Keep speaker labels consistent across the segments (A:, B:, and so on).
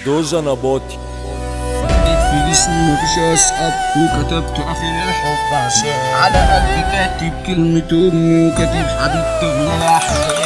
A: دوزة نباطي.
B: في جسمي مفيش أصحاب وكتبت آخر الحب عشان على قلبي كاتب كلمة أمي وكاتب حبيبتي تغلى أحلام.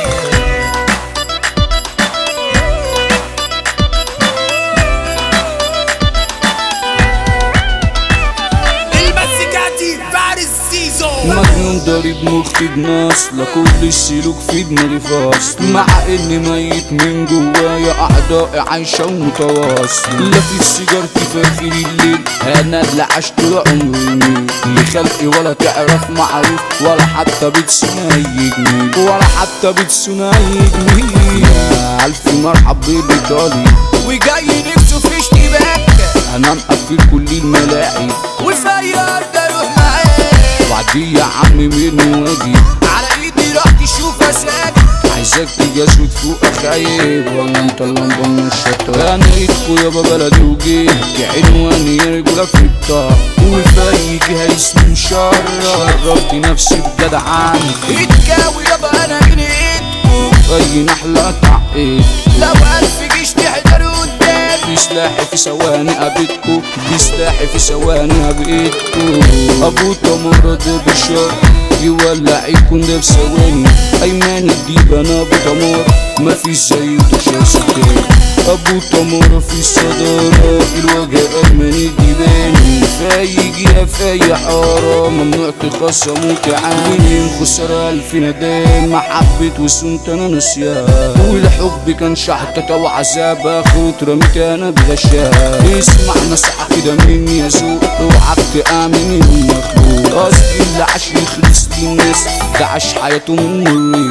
B: مجنون ضارب مخي بناس لا كل السلوك في دماغي فاصل مع اني ميت من جوايا اعضائي عايشه ومتواصل لا في سيجارتي في اخر الليل انا اللي عشت طول عمري لخلقي ولا تعرف معروف ولا حتى بتسون اي جميل ولا حتى بتسون اي جميل. يا الف مرحب بالايطالي وجاي نفسه في اشتباك انا مقفل كل الملاعب وفي اي ارض اروح معاك وعدي يا عم مني واجي على ايدي راح تشوف اساك عايزك تجسد فوق خايب ولا انت اللمبه من الشطه انا ايدكو يابا بلدي وجيت عنواني يا رجوله في الطاق وفي جهه اسمي مشرف شرفت نفسي بجدعان اتكاوي يابا انا جنيتكو اي نحله تعقيد لو 1000 جيش تحضروا قدامي بسلاحي في ثواني قابلتكو بسلاحي في ثواني قابلتكو ابو تمر ده بشار يولع يكون ده بثواني ايمان الديب انا ابو تمر مفيش زيه تشاستين ابو تمر في الصدارة الوجه ايمان الديباني فايق يا فايق حارة ممنوع تخصم وتعاني خسر الف ندان محبة وسنت انا نسيان والحب كان شحتة وعذاب اخوت رميت انا بغشاء اسمع نصيحة كده مني يا ذوق اوعك تآمن المخلوق قصدي اللي عاش يخلص للناس ده عاش حياته من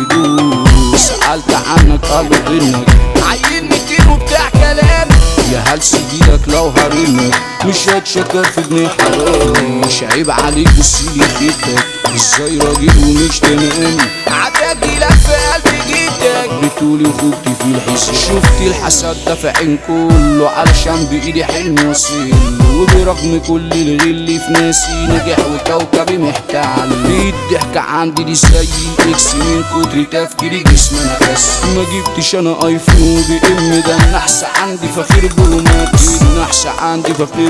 B: الهدوء سألت عنك قالوا انك عيل 200 وبتاع كلام يا هل سيدك لو هرمك مش هتشكر في ابن حرام مش عيب عليك بصيلي خيبتك ازاي راجل ومش تمام عداك لك في قلبي جيتك بتقولي وخوفتي في الحساب شفت الحسد ده في عين كله علشان بايدي حلم وصيل وبرغم كل الغل في ناسي نجح وكوكبي محتال الضحكة عندي دي زي الاكس من كتر تفكيري جسمي انا بس ما جبتش انا ايفون وبي ام ده النحس عندي فخير بروماكس النحس عندي فخير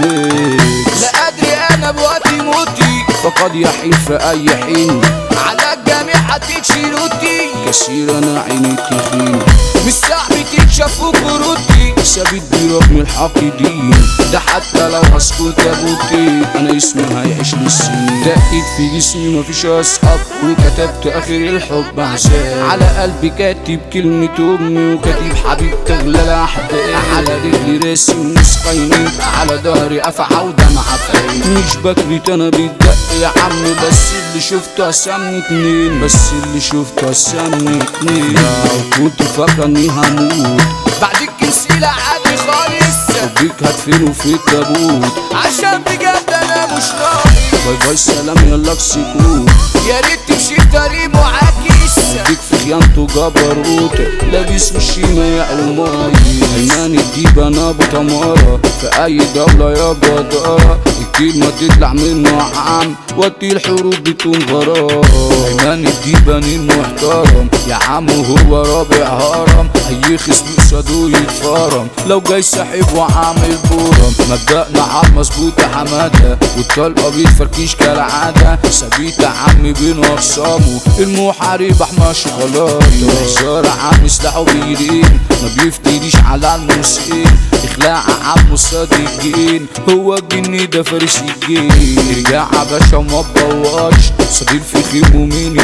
B: بروماكس لا ادري انا بوقتي موتي فقد يحين في اي حين على الجميع هتتشيلوتي كثير انا عيني تخين مش صعب تتشاف وكروتي ثابت برغم الحاقدين ده حتى لو هسكت ابوتي انا اسمي هيعيش للسنين دقيت في جسمي مفيش اصحاب وكتبت اخر الحب عشان على قلبي كاتب كلمة امي وكاتب حبيب تغلى الاحداث على رجلي راسم نسخين على ظهري افعى ودمع في مش بكريت انا بتدق يا عم بس اللي شفته قسمني اتنين بس اللي شفته قسمني اتنين كنت فاكرة اني هموت بعدك كنسيلة عادي خالص حبيك هدفنه في التابوت عشان بجد انا مش ناقص باي باي سلام يلا سكوت يا ريت تمشي في طريق معاكس اديك في خيانته جبروت لابس وشيمة يا الماي ايمان الديب انا ابو تمارة في اي دولة يا بدارة الكلمة تطلع منه عام وقتي الحروب بتكون غرام ايمان الديب انا المحترم يا عم هو رابع هرم اي خصم قصاده يتفرم لو جاي ساحب وعامل بورم مبدأنا عالمظبوط يا حمادة والطلقة بيتفركيش كالعادة ثابت يا عم بين اقسامه المحارب احمى شوكولاتة هزار عم سلاحه بايدين ما بيفتديش على الموسيقين اخلاع عم الصديقين هو الجن ده فارس الجين ارجع يا باشا وما تبوظش صغير في خير ومين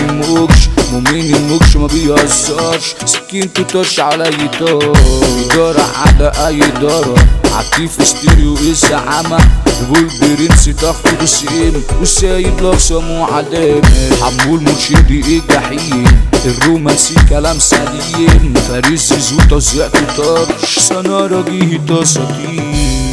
B: الموكش ما بيهزرش سكينته طرش على اي طار ادارة على اي ادارة عكيف ستيريو الزعامة والبرنس تاخد السئيم وسايب لقسم وعلامة حمول مرشدي الجحيم الرومانسي كلام سليم فارس زوطة زيقته طرش سنارة جيه تصديق